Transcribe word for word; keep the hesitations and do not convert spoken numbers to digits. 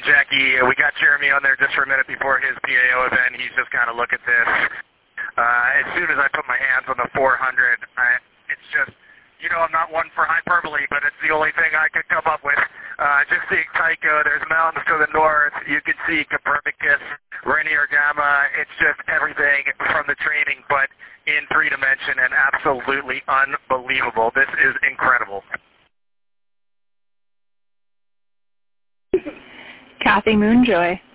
and Jackie, we got Jeremy on there just for a minute before his P A O event. He's just kind of look at this. Uh, as soon as I put my hands on the four hundred, I, it's just, you know, I'm not one for hyperbole, but it's the only thing I could come up with. Uh, just seeing Tycho, there's mountains to the north. You can see Copernicus, Rainier Gamma. It's just everything from the training, but in three dimension and absolutely unbelievable. This is incredible. Kathy Moonjoy.